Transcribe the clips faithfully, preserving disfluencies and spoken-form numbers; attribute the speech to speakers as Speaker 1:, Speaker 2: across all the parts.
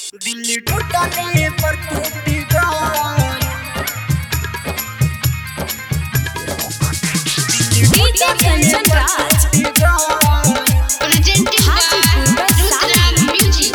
Speaker 1: दिल टूटने पर टूटेगा
Speaker 2: DJ Kanchan Raj
Speaker 3: presented by Rudra Music.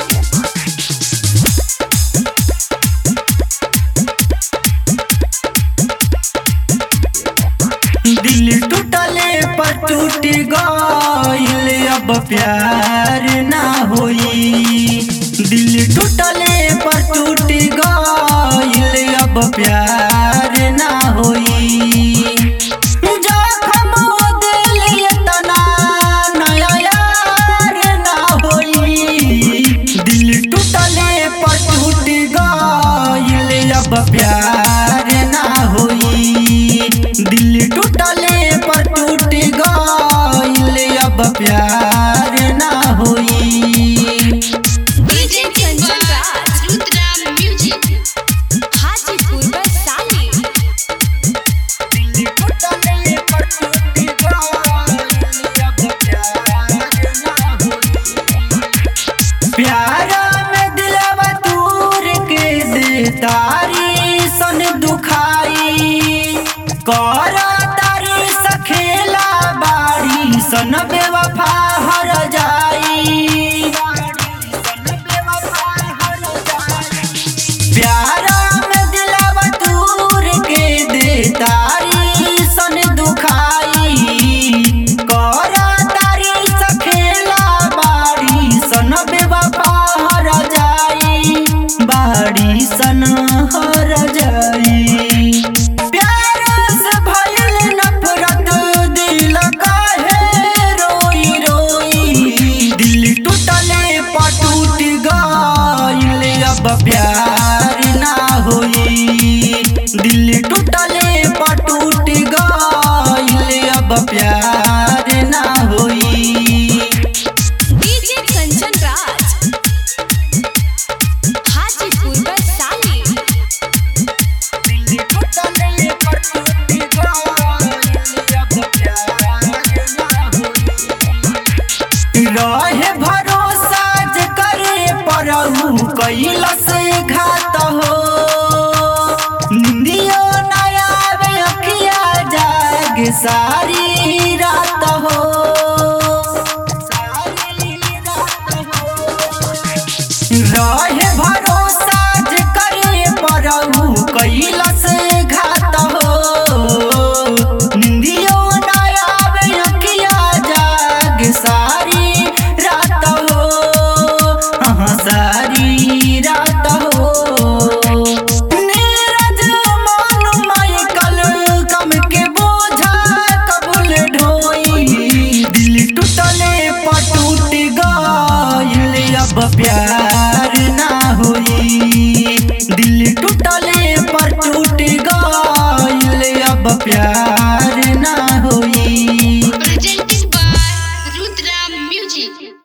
Speaker 1: दिल टूटले पर टूट गइल अब प्यार ना होई। दिल टूटले पर टूट गइल अब प्यार ना होई। जखम दिल तना नया यार ना होई। दिल टूटले पर टूट गइल अब प्यार ना होई। दिल टूटले पर टूट गइल अब प्यार ना होई।
Speaker 3: Presented by Rudra Music.
Speaker 2: Hajipur Vaishali
Speaker 1: दिल टूटले पर टूट गइल अब प्यार ना होई। प्यार में दिलवा तूर के दे तारी सन दुखाई। कर तारी सखेला बाड़ी सन बेवफा हर जाई। प्यार में दिलवा तूर के दे तारी सन दुखाई। कर तारी सखेला बाड़ी सन बेवफा हर जाई। बाड़ी सन हर जाई। अब प्यार ना होई। दिल टूटले पर टूट गइल अब प्यार ना होई।
Speaker 2: डीजे कंचन राज हाजीपुर वैशाली
Speaker 1: दिल टूटले पर टूट गइल अब प्यार ना होई। रहे भरोसा जे करे परहु कैलस घात हो। निंदियो नया आवे अखिया जाग सारी रात हो। रहे भरोसा जे करे परहु कैलस घात हो। निंदियो नया आवे अखिया जाग सारी रात हो। हाँ सारी रात हो। नीरज मान माइकल कम के बोझा कबूल ढोई। दिल टूटले पर टूट गइल अब प्यार